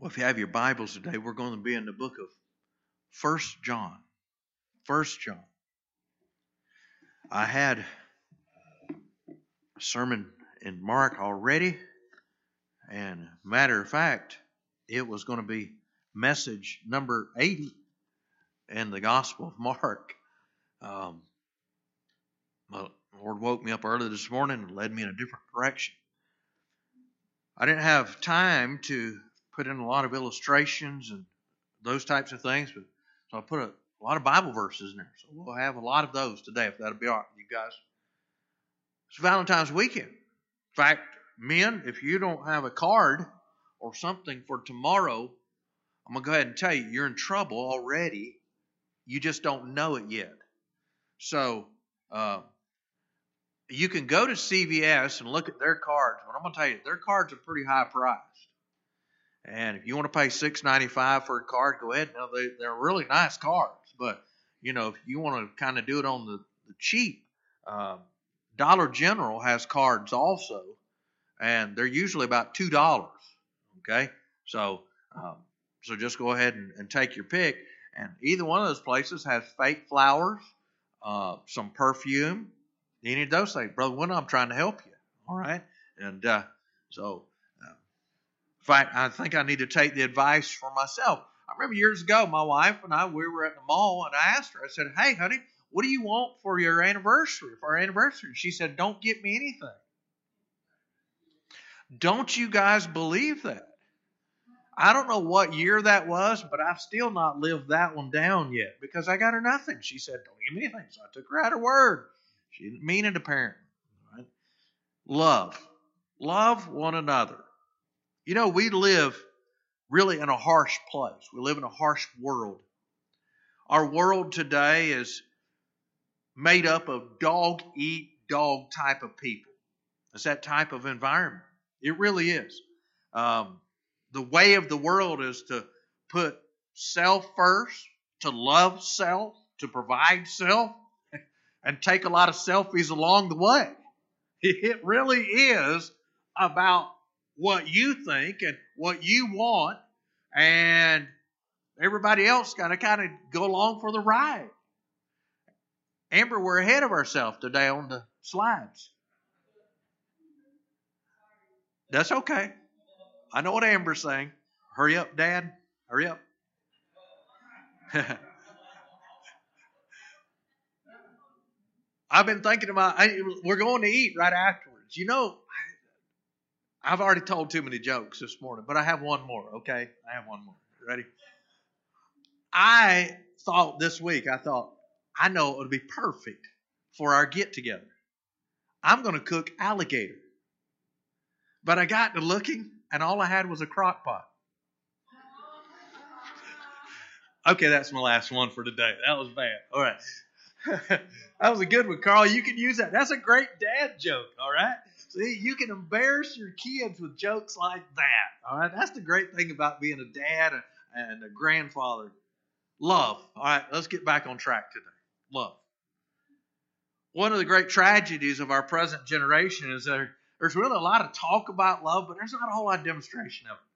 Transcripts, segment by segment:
Well, if you have your Bibles today, we're going to be in the book of 1 John. 1 John. I had a sermon in Mark already, and matter of fact, it was going to be message number 80 in the Gospel of Mark. The Lord woke me up early this morning and led me in a different direction. I didn't have time to put in a lot of illustrations and those types of things, but so I put a lot of Bible verses in there. So we'll have a lot of those today, if that'll be all right with you guys. It's Valentine's weekend. In fact, men, if you don't have a card or something for tomorrow, I'm going to go ahead and tell you, you're in trouble already. You just don't know it yet. So you can go to CVS and look at their cards. But I'm going to tell you, their cards are pretty high priced. And if you want to pay $6.95 for a card, go ahead. Now, they're really nice cards. But, if you want to kind of do it on the cheap, Dollar General has cards also. And they're usually about $2. Okay? So just go ahead and take your pick. And either one of those places has fake flowers, some perfume, any of those things. Brother Winter, I'm trying to help you. All right? And in fact, I think I need to take the advice for myself. I remember years ago, my wife and I, we were at the mall, and I asked her, I said, "Hey, honey, what do you want for your anniversary, for our anniversary?" She said, "Don't get me anything." Don't you guys believe that? I don't know what year that was, but I've still not lived that one down yet because I got her nothing. She said, "Don't give me anything." So I took her at her word. She didn't mean it apparently. Right? Love one another. We live really in a harsh place. We live in a harsh world. Our world today is made up of dog-eat-dog type of people. It's that type of environment. It really is. The way of the world is to put self first, to love self, to provide self, and take a lot of selfies along the way. It really is about what you think and what you want, and everybody else got to kind of go along for the ride. Amber, we're ahead of ourselves today on the slides. That's okay. I know what Amber's saying. Hurry up, Dad. Hurry up. I've been thinking about, we're going to eat right afterwards. I've already told too many jokes this morning, but I have one more, okay? I have one more. Ready? I thought this week, I know it would be perfect for our get-together. I'm going to cook alligator. But I got to looking, and all I had was a crock pot. Okay, that's my last one for today. That was bad. All right. That was a good one, Carl. You can use that. That's a great dad joke, all right? See, you can embarrass your kids with jokes like that, all right? That's the great thing about being a dad and a grandfather. Love. All right, let's get back on track today. Love. One of the great tragedies of our present generation is there's really a lot of talk about love, but there's not a whole lot of demonstration of it.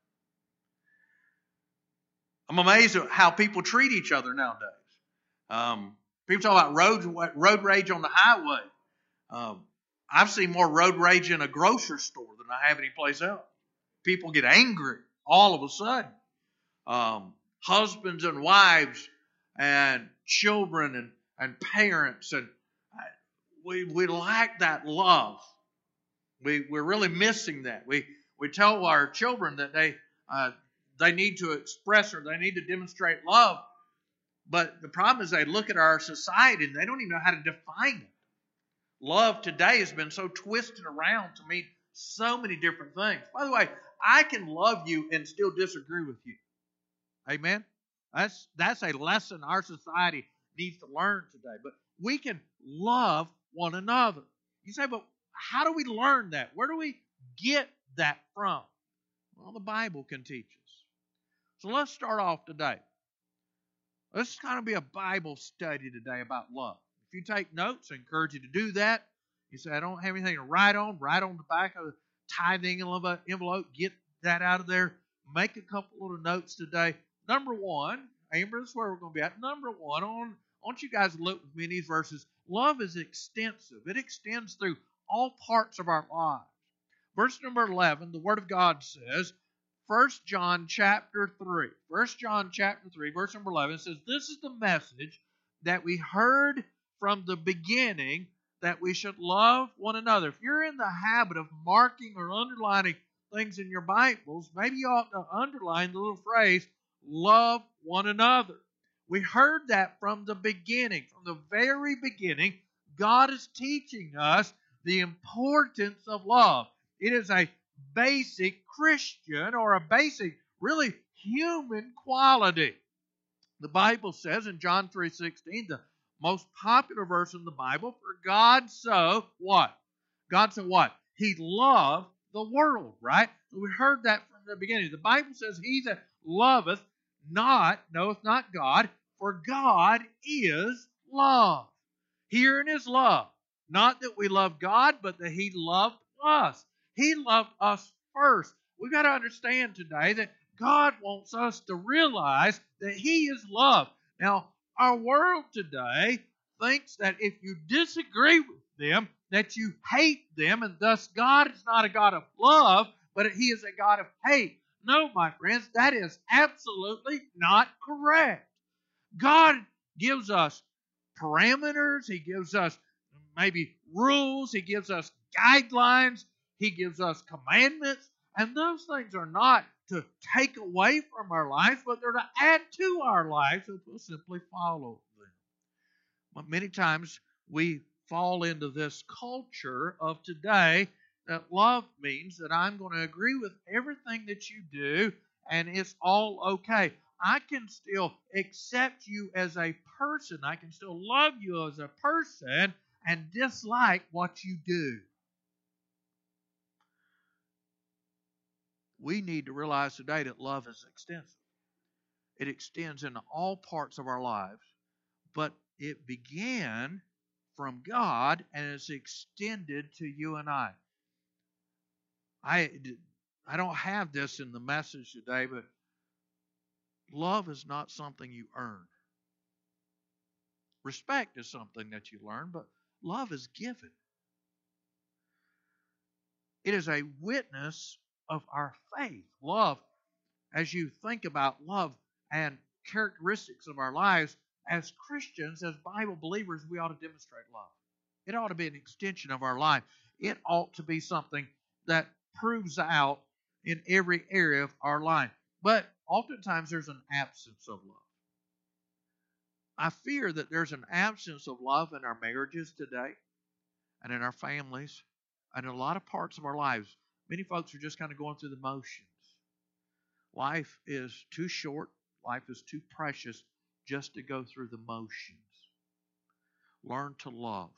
I'm amazed at how people treat each other nowadays. People talk about road rage on the highway. I've seen more road rage in a grocery store than I have any place else. People get angry all of a sudden. Husbands and wives and children and parents, and we lack that love. We're really missing that. We tell our children that they need to express or they need to demonstrate love, but the problem is they look at our society and they don't even know how to define it. Love today has been so twisted around to mean so many different things. By the way, I can love you and still disagree with you. Amen? That's a lesson our society needs to learn today. But we can love one another. You say, but how do we learn that? Where do we get that from? Well, the Bible can teach us. So let's start off today. Let's kind of be a Bible study today about love. If you take notes, I encourage you to do that. You say, I don't have anything to write on the back of the tithing envelope. Get that out of there. make a couple little notes today. Number one, Amber, this is where we're going to be at. Number one, I want you guys to look with me in these verses. Love is extensive. It extends through all parts of our lives. Verse number 11, the Word of God says, 1 John chapter 3. 1 John chapter 3, verse number 11 says, this is the message that we heard from the beginning, that we should love one another. If you're in the habit of marking or underlining things in your Bibles, maybe you ought to underline the little phrase, love one another. We heard that from the beginning. From the very beginning, God is teaching us the importance of love. It is a basic Christian or a basic, really human quality. The Bible says in John 3:16, the most popular verse in the Bible, for God so what? God so what? He loved the world, right? So we heard that from the beginning. The Bible says, he that loveth knoweth not God, for God is love. Herein is love. Not that we love God, but that he loved us. He loved us first. We've got to understand today that God wants us to realize that he is love. Now, our world today thinks that if you disagree with them, that you hate them, and thus God is not a God of love, but he is a God of hate. No, my friends, that is absolutely not correct. God gives us parameters. He gives us maybe rules. He gives us guidelines. He gives us commandments. And those things are not to take away from our lives, but they're to add to our lives if we'll simply follow them. But many times we fall into this culture of today that love means that I'm going to agree with everything that you do and it's all okay. I can still accept you as a person. I can still love you as a person and dislike what you do. We need to realize today that love is extensive. It extends into all parts of our lives, but it began from God and it's extended to you and I. I don't have this in the message today, but love is not something you earn. Respect is something that you learn, but love is given. It is a witness of our faith. Love, as you think about love and characteristics of our lives, as Christians, as Bible believers, we ought to demonstrate love. It ought to be an extension of our life. It ought to be something that proves out in every area of our life. But oftentimes there's an absence of love. I fear that there's an absence of love in our marriages today and in our families and in a lot of parts of our lives. Many folks are just kind of going through the motions. Life is too short. Life is too precious just to go through the motions. Learn to love.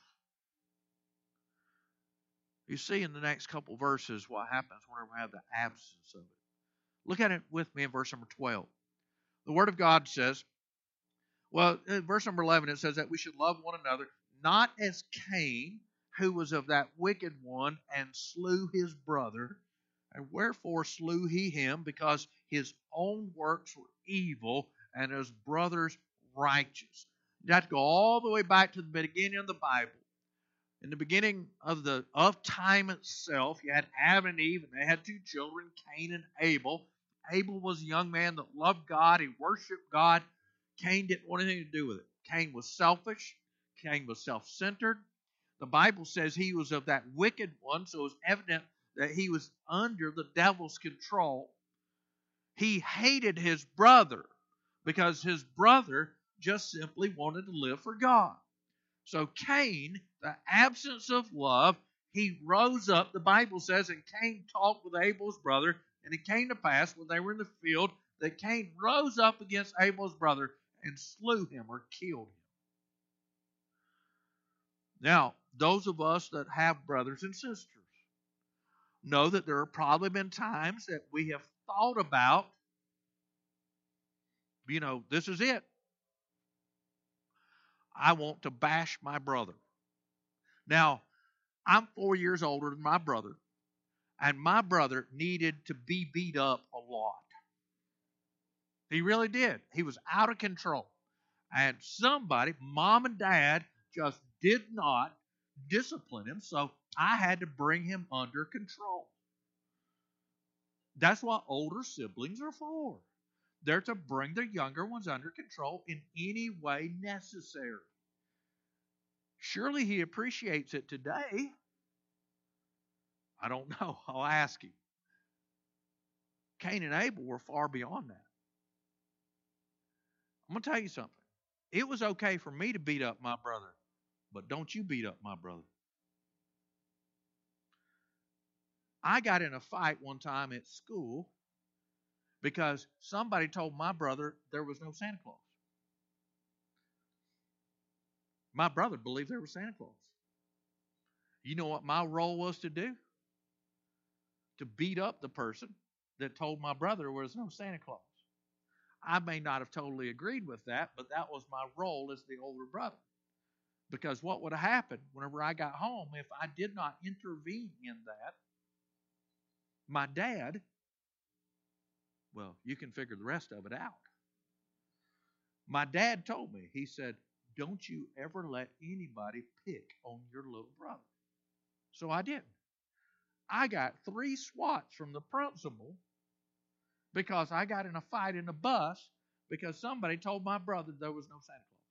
You see in the next couple verses what happens whenever we have the absence of it. Look at it with me in verse number 12. The Word of God says, well, in verse number 11 it says that we should love one another, not as Cain, who was of that wicked one, and slew his brother. And wherefore slew he him? Because his own works were evil, and his brother's righteous. You have to go all the way back to the beginning of the Bible. In the beginning of time itself, you had Adam and Eve, and they had two children, Cain and Abel. Abel was a young man that loved God. He worshiped God. Cain didn't want anything to do with it. Cain was selfish. Cain was self-centered. The Bible says he was of that wicked one, so it was evident that he was under the devil's control. He hated his brother because his brother just simply wanted to live for God. So Cain, the absence of love, he rose up. The Bible says, and Cain talked with Abel's brother, and it came to pass when they were in the field that Cain rose up against Abel's brother and slew him or killed him. Now, those of us that have brothers and sisters know that there have probably been times that we have thought about, this is it. I want to bash my brother. Now, I'm 4 years older than my brother, and my brother needed to be beat up a lot. He really did. He was out of control. And somebody, mom and dad, just did not discipline him, so I had to bring him under control. That's what older siblings are for. They're to bring their younger ones under control in any way necessary. Surely he appreciates it today. I don't know. I'll ask him. Cain and Abel were far beyond that. I'm going to tell you something. It was okay for me to beat up my brother, but don't you beat up my brother. I got in a fight one time at school because somebody told my brother there was no Santa Claus. My brother believed there was Santa Claus. You know what my role was to do? To beat up the person that told my brother there was no Santa Claus. I may not have totally agreed with that, but that was my role as the older brother. Because what would have happened whenever I got home if I did not intervene in that? My dad, well, you can figure the rest of it out. My dad told me, he said, don't you ever let anybody pick on your little brother. So I didn't. I got 3 swats from the principal because I got in a fight in a bus because somebody told my brother there was no Santa Claus.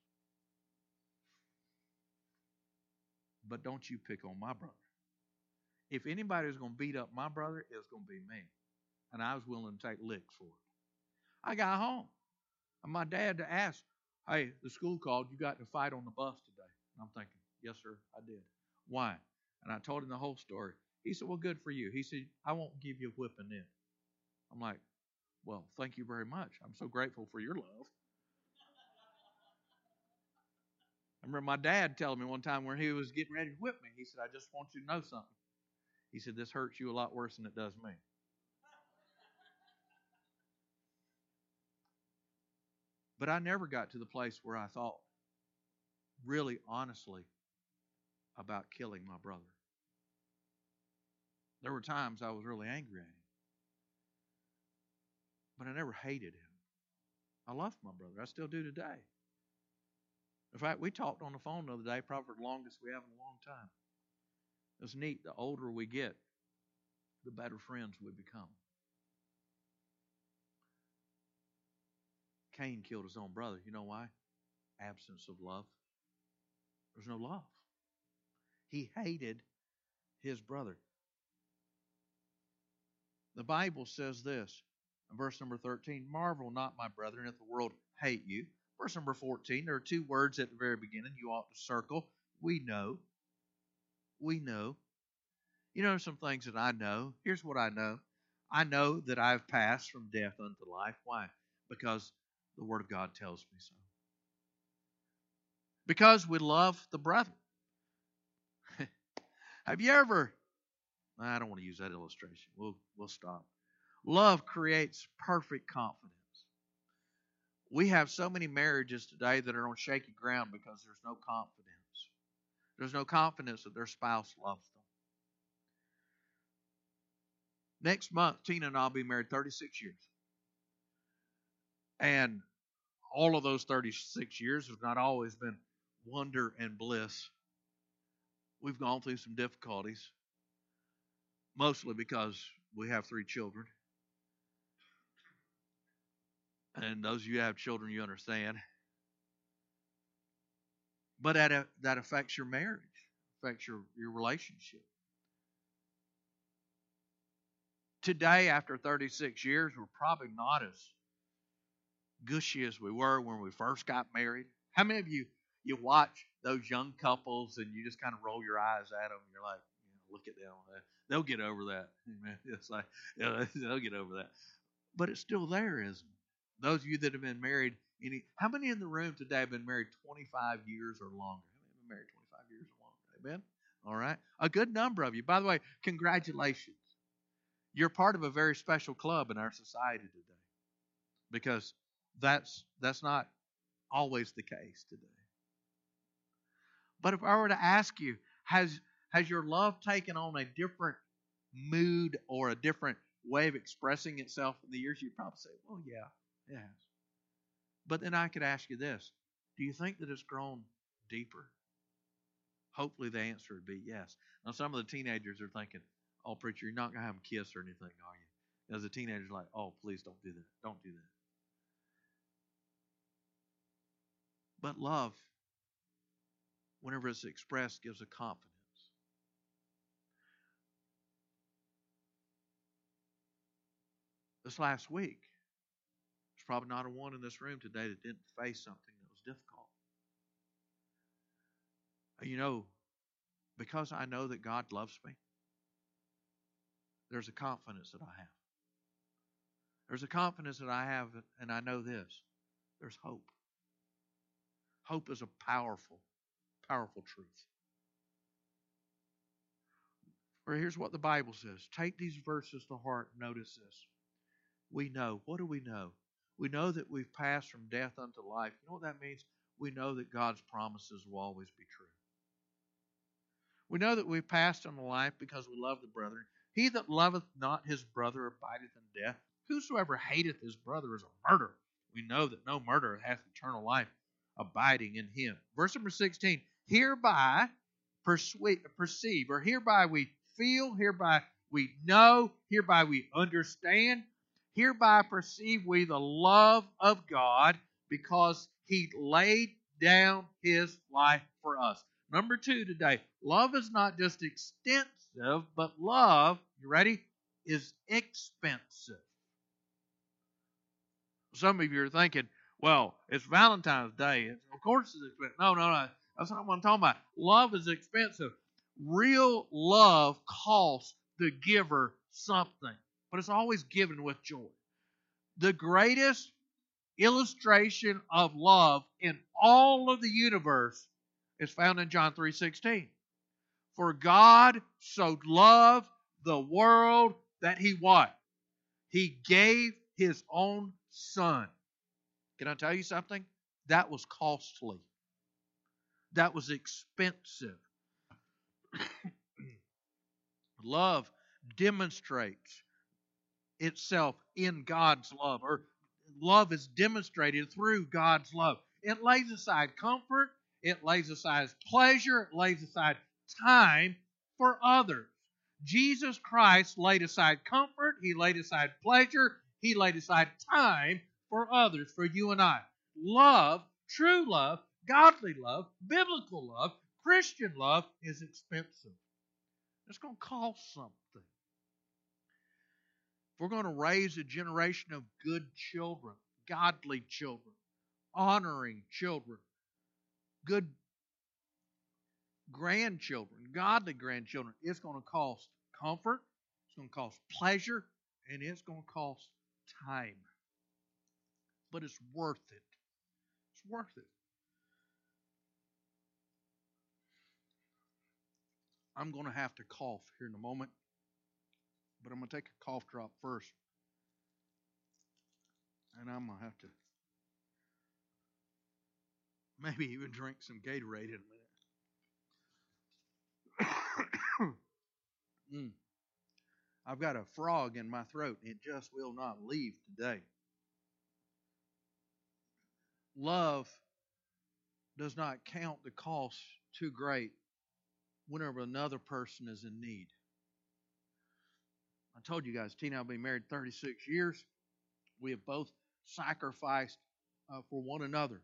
But don't you pick on my brother. If anybody was going to beat up my brother, it was going to be me. And I was willing to take licks for it. I got home. And my dad asked, hey, the school called, you got in a fight on the bus today. And I'm thinking, yes, sir, I did. Why? And I told him the whole story. He said, well, good for you. He said, I won't give you a whipping then. I'm like, well, thank you very much. I'm so grateful for your love. I remember my dad telling me one time when he was getting ready to whip me, he said, I just want you to know something. He said, this hurts you a lot worse than it does me. But I never got to the place where I thought really honestly about killing my brother. There were times I was really angry at him. But I never hated him. I loved my brother. I still do today. In fact, we talked on the phone the other day, probably the longest we have in a long time. It's neat. The older we get, the better friends we become. Cain killed his own brother. You know why? Absence of love. There's no love. He hated his brother. The Bible says this in verse number 13, marvel not, my brethren, if the world hate you. Verse number 14, there are 2 words at the very beginning you ought to circle. We know. We know. You know some things that I know. Here's what I know. I know that I've passed from death unto life. Why? Because the Word of God tells me so. Because we love the brother. Have you ever... I don't want to use that illustration. We'll stop. Love creates perfect confidence. We have so many marriages today that are on shaky ground because there's no confidence. There's no confidence that their spouse loves them. Next month, Tina and I will be married 36 years. And all of those 36 years have not always been wonder and bliss. We've gone through some difficulties. Mostly because we have 3 children. And those of you who have children, you understand. But that affects your marriage, affects your relationship. Today, after 36 years, we're probably not as gushy as we were when we first got married. How many of you watch those young couples and you just kind of roll your eyes at them? And you're like, look at them. They'll get over that. It's like, they'll get over that. But it's still there, isn't it? Those of you that have been married, how many in the room today have been married 25 years or longer? How many have been married 25 years or longer? Amen? All right. A good number of you. By the way, congratulations. You're part of a very special club in our society today. Because that's not always the case today. But if I were to ask you, has your love taken on a different mood or a different way of expressing itself in the years? You'd probably say, well, yeah, it has. But then I could ask you this. Do you think that it's grown deeper? Hopefully the answer would be yes. Now some of the teenagers are thinking, oh, preacher, you're not going to have them kiss or anything, are you? As a teenager, like, oh, please don't do that. Don't do that. But love, whenever it's expressed, gives a confidence. This last week, there's probably not a one in this room today that didn't face something that was difficult. You know, because I know that God loves me, there's a confidence that I have. There's a confidence that I have, and I know this. There's hope. Hope is a powerful, powerful truth. Or here's what the Bible says. Take these verses to heart. Notice this. We know. What do we know? We know that we've passed from death unto life. You know what that means? We know that God's promises will always be true. We know that we've passed unto life because we love the brethren. He that loveth not his brother abideth in death. Whosoever hateth his brother is a murderer. We know that no murderer hath eternal life abiding in him. Verse number 16. Hereby perceive, or hereby we feel, hereby we know, hereby we understand, hereby perceive we the love of God, because he laid down his life for us. Number 2 today, love is not just extensive, but love, you ready, is expensive. Some of you are thinking, well, it's Valentine's Day. Of course it's expensive. No. That's not what I'm talking about. Love is expensive. Real love costs the giver something, but it's always given with joy. The greatest illustration of love in all of the universe is found in John 3:16. For God so loved the world that he what? He gave his own son. Can I tell you something? That was costly. That was expensive. Love demonstrates itself in God's love, or love is demonstrated through God's love. It lays aside comfort, it lays aside pleasure, it lays aside time for others. Jesus Christ laid aside comfort, he laid aside pleasure, he laid aside time for others, for you and I. Love, true love, godly love, biblical love, Christian love is expensive. It's going to cost something. If we're going to raise a generation of good children, godly children, honoring children, good grandchildren, godly grandchildren, it's going to cost comfort, it's going to cost pleasure, and it's going to cost time. But it's worth it. It's worth it. I'm going to have to cough here in a moment, but I'm going to take a cough drop first. And I'm going to have to maybe even drink some Gatorade in a minute. I've got a frog in my throat. It just will not leave today. Love does not count the cost too great whenever another person is in need. I told you guys, Tina and I have been married 36 years. We have both sacrificed for one another.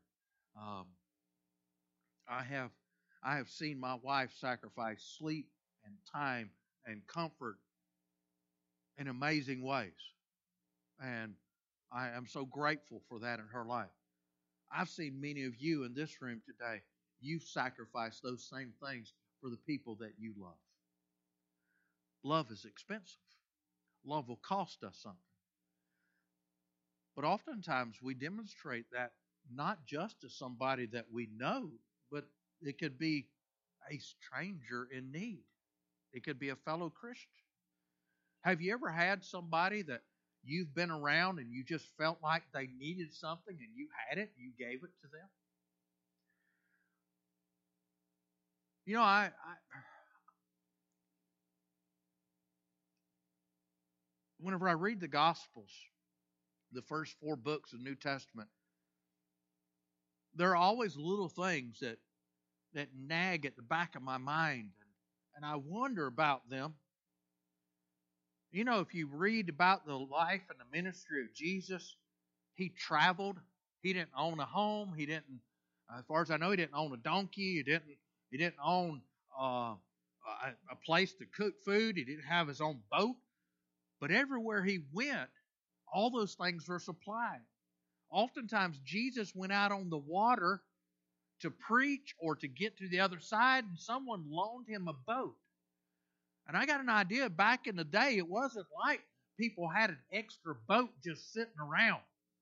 I have seen my wife sacrifice sleep and time and comfort in amazing ways. And I am so grateful for that in her life. I've seen many of you in this room today, you've sacrificed those same things for the people that you love. Love is expensive. Love will cost us something. But oftentimes we demonstrate that not just to somebody that we know, but it could be a stranger in need. It could be a fellow Christian. Have you ever had somebody that you've been around and you just felt like they needed something and you had it, you gave it to them? You know, whenever I read the Gospels, the first 4 books of the New Testament, there are always little things that nag at the back of my mind, and I wonder about them. You know, if you read about the life and the ministry of Jesus, he traveled. He didn't own a home. He didn't, as far as I know, he didn't own a donkey. He didn't own a place to cook food. He didn't have his own boat. But everywhere he went, all those things were supplied. Oftentimes, Jesus went out on the water to preach or to get to the other side, and someone loaned him a boat. And I got an idea, back in the day, it wasn't like people had an extra boat just sitting around.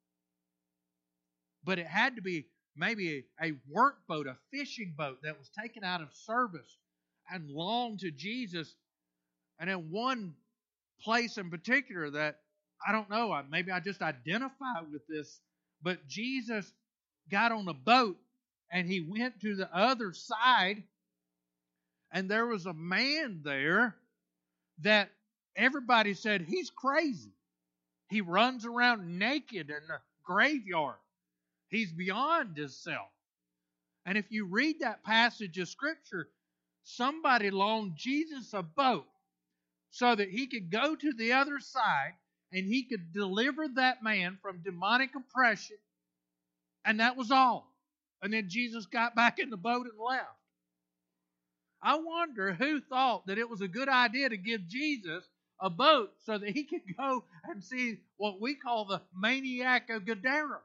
But it had to be maybe a work boat, a fishing boat that was taken out of service and loaned to Jesus. And in one place in particular that, I don't know, maybe I just identify with this, but Jesus got on a boat and he went to the other side, and there was a man there that everybody said, he's crazy. He runs around naked in the graveyard. He's beyond himself. And if you read that passage of Scripture, somebody loaned Jesus a boat so that he could go to the other side and he could deliver that man from demonic oppression. And that was all. And then Jesus got back in the boat and left. I wonder who thought that it was a good idea to give Jesus a boat so that he could go and see what we call the maniac of Gadara.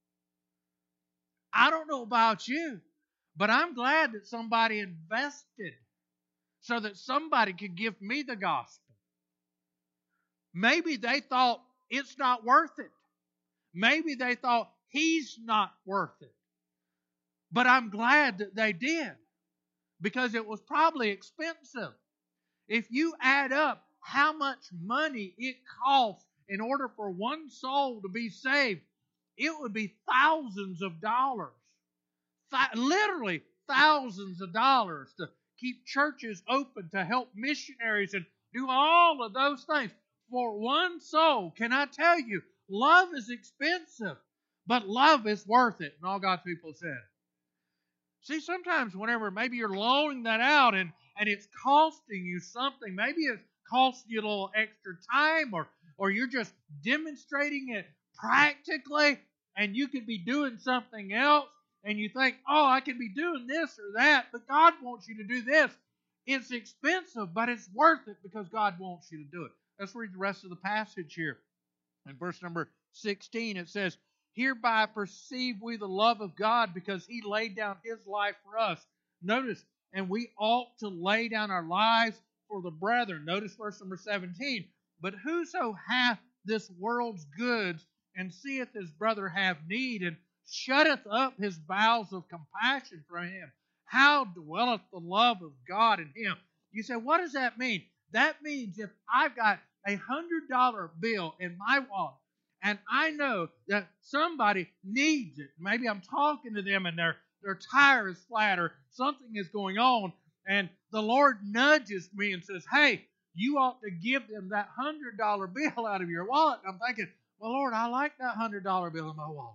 I don't know about you, but I'm glad that somebody invested so that somebody could give me the gospel. Maybe they thought it's not worth it. Maybe they thought he's not worth it. But I'm glad that they did, because it was probably expensive. If you add up how much money it costs in order for one soul to be saved, it would be thousands of dollars. Literally thousands of dollars to keep churches open, to help missionaries, and do all of those things for one soul. Can I tell you, love is expensive, but love is worth it. And all God's people said. See, sometimes whenever maybe you're loaning that out and it's costing you something, maybe it's costing you a little extra time, or you're just demonstrating it practically, and you could be doing something else, and you think, oh, I could be doing this or that, but God wants you to do this. It's expensive, but it's worth it because God wants you to do it. Let's read the rest of the passage here. In verse number 16, it says, "Hereby perceive we the love of God, because he laid down his life for us." Notice, and we ought to lay down our lives for the brethren. Notice verse number 17. "But whoso hath this world's goods, and seeth his brother have need, and shutteth up his bowels of compassion from him, how dwelleth the love of God in him?" You say, what does that mean? That means if I've got a $100 bill in my wallet, and I know that somebody needs it. Maybe I'm talking to them and their tire is flat or something is going on, and the Lord nudges me and says, hey, you ought to give them that $100 bill out of your wallet. And I'm thinking, well, Lord, I like that $100 bill in my wallet.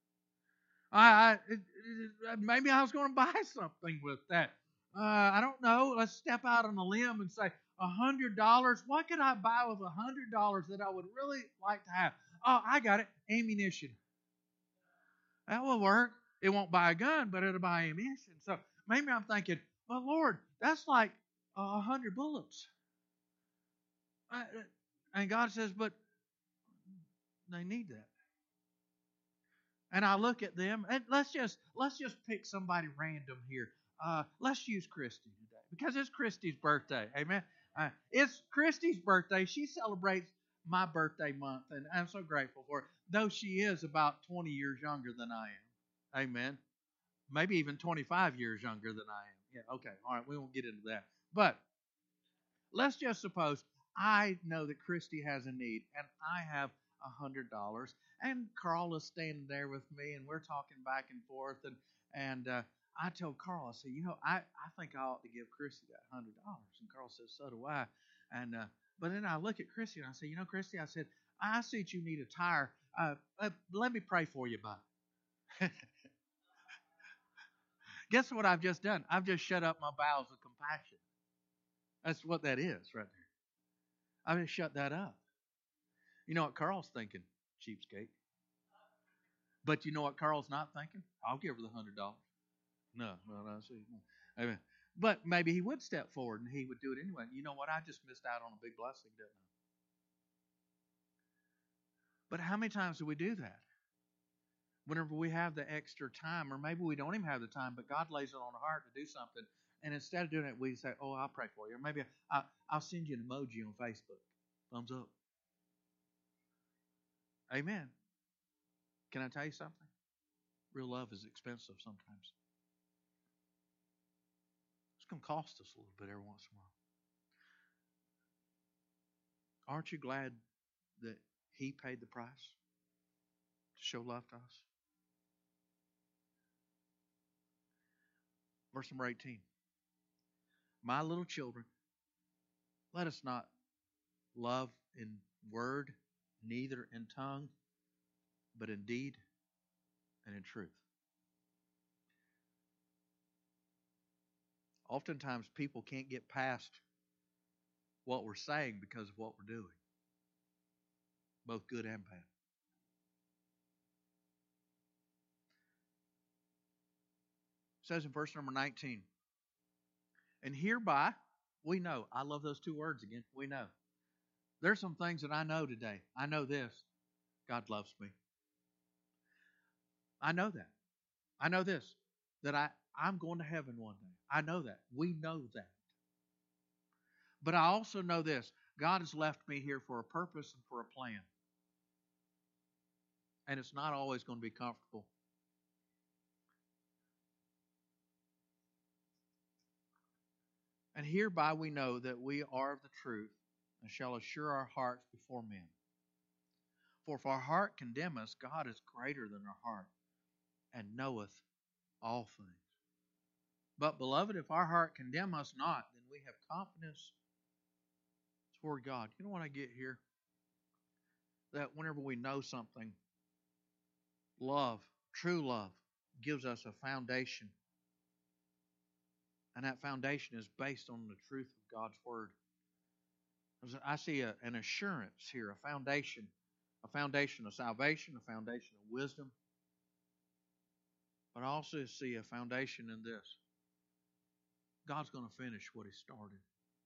Maybe I was going to buy something with that. I don't know. Let's step out on a limb and say, $100. What could I buy with $100 that I would really like to have? Oh, I got it. Ammunition. That will work. It won't buy a gun, but it'll buy ammunition. So maybe I'm thinking, well, Lord, that's like 100 bullets. And God says, but they need that. And I look at them, and let's just pick somebody random here. Let's use Christy today, because it's Christy's birthday. Amen. It's Christy's birthday. She celebrates my birthday month, and I'm so grateful for it. Though she is about 20 years younger than I am. Amen. Maybe even 25 years younger than I am. Yeah. Okay. All right. We won't get into that. But let's just suppose I know that Christy has a need, and I have $100, and Carl is standing there with me, and we're talking back and forth, and I told Carl, I said, I think I ought to give Christy that $100, and Carl says, so do I, and but then I look at Christy and I say, Christy, I said, I see that you need a tire. Let me pray for you, bud. Guess what I've just done? I've just shut up my bowels of compassion. That's what that is right there. I've just shut that up. You know what Carl's thinking? Cheapskate. But you know what Carl's not thinking? I'll give her the $100. No. See, no. Amen. But maybe he would step forward and he would do it anyway. You know what? I just missed out on a big blessing, didn't I? But how many times do we do that? Whenever we have the extra time, or maybe we don't even have the time, but God lays it on our heart to do something, and instead of doing it, we say, "Oh, I'll pray for you," or maybe I'll send you an emoji on Facebook, thumbs up. Amen. Can I tell you something? Real love is expensive sometimes. It's going to cost us a little bit every once in a while. Aren't you glad that He paid the price to show love to us? Verse number 18. My little children, let us not love in word, neither in tongue, but in deed and in truth. Oftentimes people can't get past what we're saying because of what we're doing, both good and bad. It says in verse number 19, and hereby we know. I love those two words again. We know. There's some things that I know today. I know this. God loves me. I know that. I know this. That I'm going to heaven one day. I know that. We know that. But I also know this. God has left me here for a purpose and for a plan. And it's not always going to be comfortable. And hereby we know that we are of the truth and shall assure our hearts before men. For if our heart condemn us, God is greater than our heart and knoweth all things. But beloved, if our heart condemn us not, then we have confidence toward God. You know what I get here? That whenever we know something, love, true love, gives us a foundation. And that foundation is based on the truth of God's Word. I see an assurance here, a foundation of salvation, a foundation of wisdom. But I also see a foundation in this. God's going to finish what He started.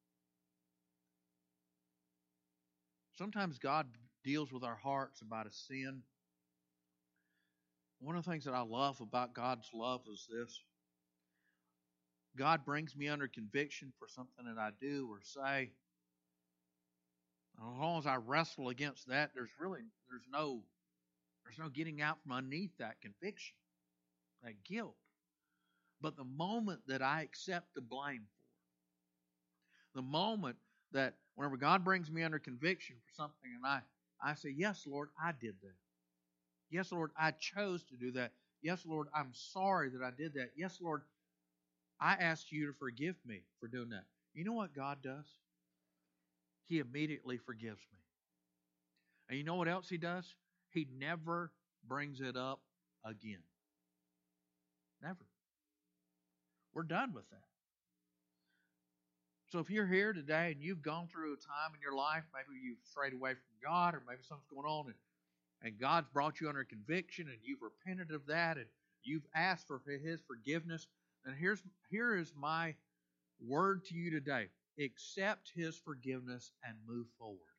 Sometimes God deals with our hearts about a sin. One of the things that I love about God's love is this. God brings me under conviction for something that I do or say. And as long as I wrestle against that, there's no getting out from underneath that conviction, that guilt. But the moment that I accept the blame for it, the moment that whenever God brings me under conviction for something and I say, yes, Lord, I did that. Yes, Lord, I chose to do that. Yes, Lord, I'm sorry that I did that. Yes, Lord, I ask you to forgive me for doing that. You know what God does? He immediately forgives me. And you know what else He does? He never brings it up again. Never. We're done with that. So if you're here today and you've gone through a time in your life, maybe you've strayed away from God, or maybe something's going on and God's brought you under conviction and you've repented of that and you've asked for His forgiveness, and here is my word to you today. Accept His forgiveness and move forward.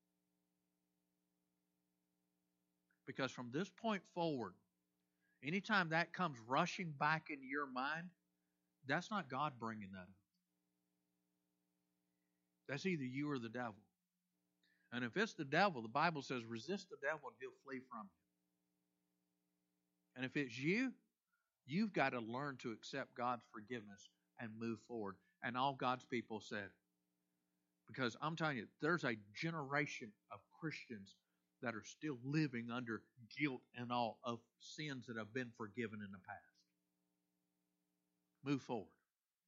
Because from this point forward, anytime that comes rushing back into your mind, that's not God bringing that up. That's either you or the devil. And if it's the devil, the Bible says resist the devil and he'll flee from you. And if it's you, you've got to learn to accept God's forgiveness and move forward. And all God's people said. Because I'm telling you, there's a generation of Christians that are still living under guilt and all of sins that have been forgiven in the past. Move forward.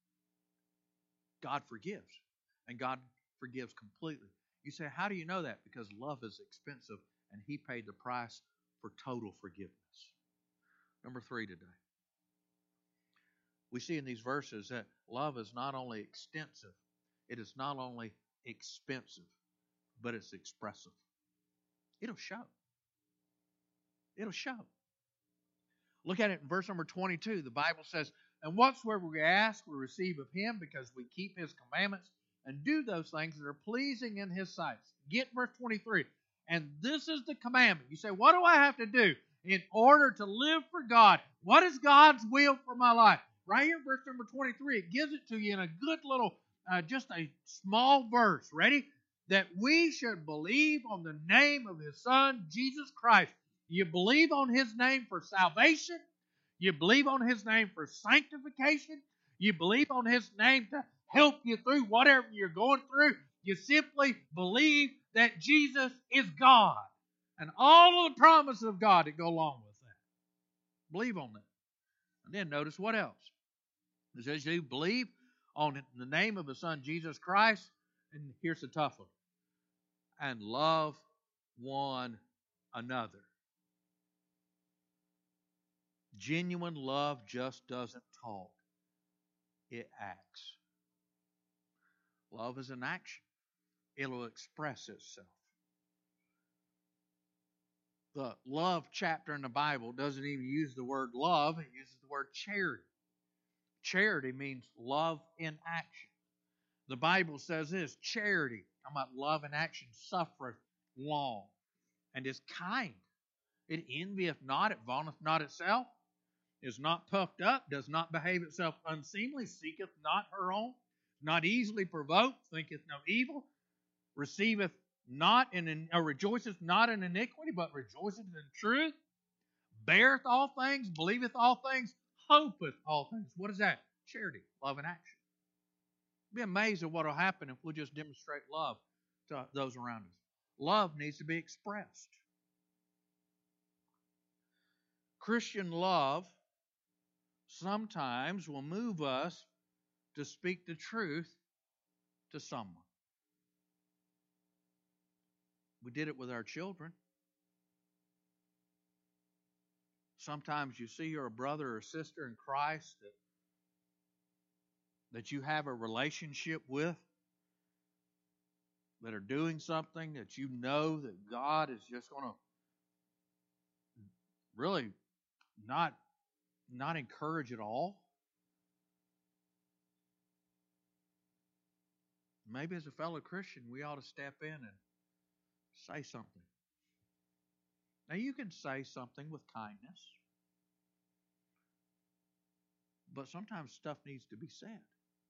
God forgives. And God forgives completely. You say, how do you know that? Because love is expensive and He paid the price for total forgiveness. Number 3 today. We see in these verses that love is not only extensive, it is not only expensive, but it's expressive. It'll show. It'll show. Look at it in verse number 22. The Bible says, "And whatsoever we ask, we receive of Him, because we keep His commandments and do those things that are pleasing in His sight." Get verse 23. "And this is the commandment." You say, what do I have to do in order to live for God? What is God's will for my life? Right here, verse number 23, it gives it to you in a good little, just a small verse. Ready? "That we should believe on the name of His Son, Jesus Christ." You believe on His name for salvation. You believe on His name for sanctification. You believe on His name to help you through whatever you're going through. You simply believe that Jesus is God. And all of the promises of God that go along with that. Believe on that. And then notice what else. It says you believe on the name of His Son, Jesus Christ. And here's the tough one. And love one another. Genuine love just doesn't talk. It acts. Love is an action. It'll express itself. The love chapter in the Bible doesn't even use the word love. It uses the word charity. Charity means love in action. The Bible says this, charity, talking about love in action, suffereth long and is kind. It envieth not, it vaunteth not itself, is not puffed up, does not behave itself unseemly, seeketh not her own, not easily provoked, thinketh no evil, receiveth not rejoiceth not in iniquity, but rejoiceth in truth, beareth all things, believeth all things, hopeth all things. What is that? Charity, love in action. Be amazed at what will happen if we'll just demonstrate love to those around us. Love needs to be expressed. Christian love sometimes will move us to speak the truth to someone. We did it with our children. Sometimes you see your brother or sister in Christ that you have a relationship with, that are doing something that you know that God is just going to really not encourage at all. Maybe as a fellow Christian, we ought to step in and say something. Now, you can say something with kindness, but sometimes stuff needs to be said.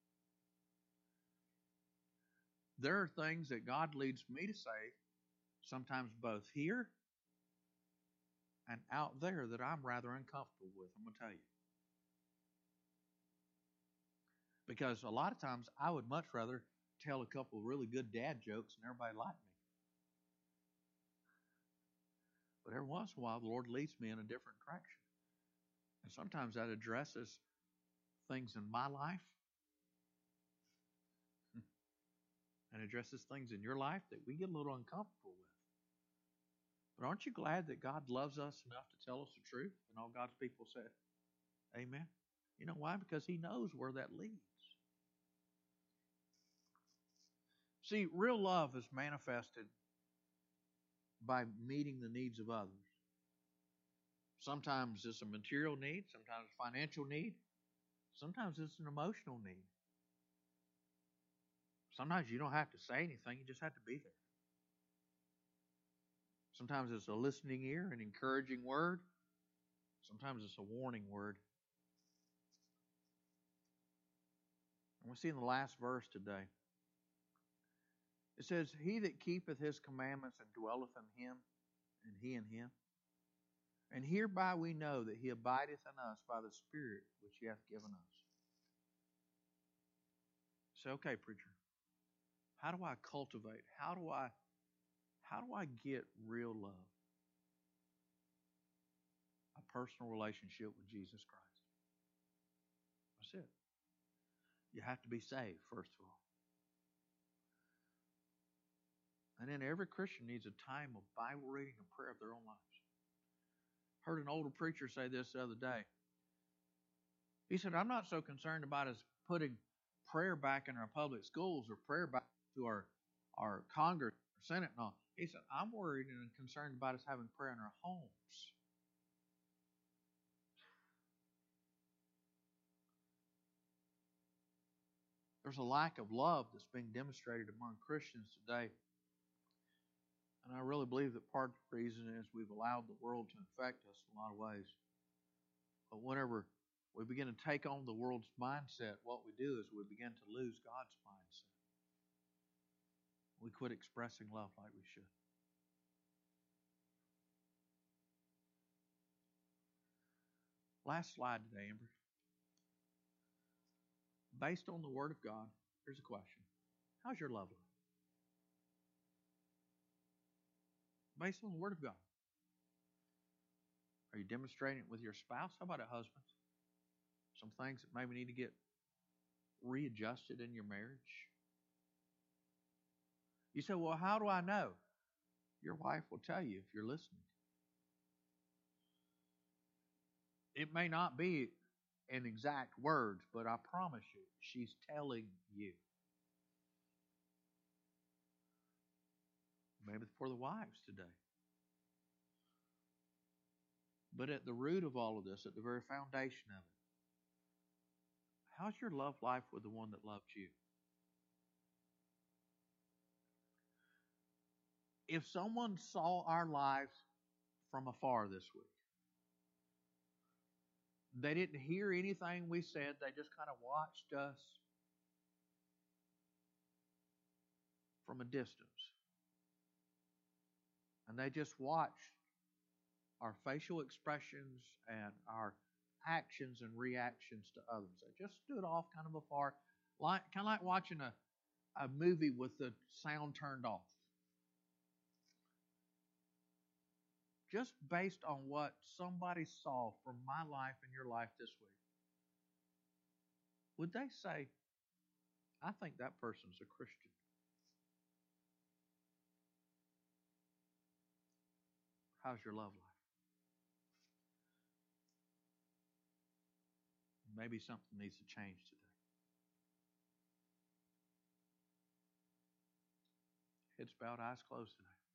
There are things that God leads me to say, sometimes both here and out there, that I'm rather uncomfortable with. I'm going to tell you. Because a lot of times I would much rather tell a couple of really good dad jokes and everybody like me. But every once in a while, the Lord leads me in a different direction. And sometimes that addresses things in my life and addresses things in your life that we get a little uncomfortable with. But aren't you glad that God loves us enough to tell us the truth? And all God's people said, amen. You know why? Because He knows where that leads. See, real love is manifested by meeting the needs of others. Sometimes it's a material need, sometimes a financial need, sometimes it's an emotional need. Sometimes you don't have to say anything, you just have to be there. Sometimes it's a listening ear, an encouraging word. Sometimes it's a warning word. And we see in the last verse today, it says, He that keepeth His commandments and dwelleth in Him, and He in Him. And hereby we know that He abideth in us by the Spirit which He hath given us. Say, okay, preacher, how do I cultivate? How do I get real love? A personal relationship with Jesus Christ. That's it. You have to be saved, first of all. And then every Christian needs a time of Bible reading and prayer of their own lives. Heard an older preacher say this the other day. He said, I'm not so concerned about us putting prayer back in our public schools or prayer back to our Congress or Senate and all. He said, I'm worried and concerned about us having prayer in our homes. There's a lack of love that's being demonstrated among Christians today. And I really believe that part of the reason is we've allowed the world to infect us in a lot of ways. But whenever we begin to take on the world's mindset, what we do is we begin to lose God's mindset. We quit expressing love like we should. Last slide today, Amber. Based on the Word of God, here's a question. How's your love life? Based on the Word of God. Are you demonstrating it with your spouse? How about it, husbands? Some things that maybe need to get readjusted in your marriage. You say, well, how do I know? Your wife will tell you if you're listening. It may not be in exact words, but I promise you, she's telling you. Maybe for the wives today. But at the root of all of this, at the very foundation of it, how's your love life with the one that loved you? If someone saw our lives from afar this week, they didn't hear anything we said, they just kind of watched us from a distance. And they just watched our facial expressions and our actions and reactions to others. They just stood off kind of afar, kind of like watching a movie with the sound turned off. Just based on what somebody saw from my life and your life this week, would they say, I think that person's a Christian? How's your love life? Maybe something needs to change today. Heads bowed, eyes closed today.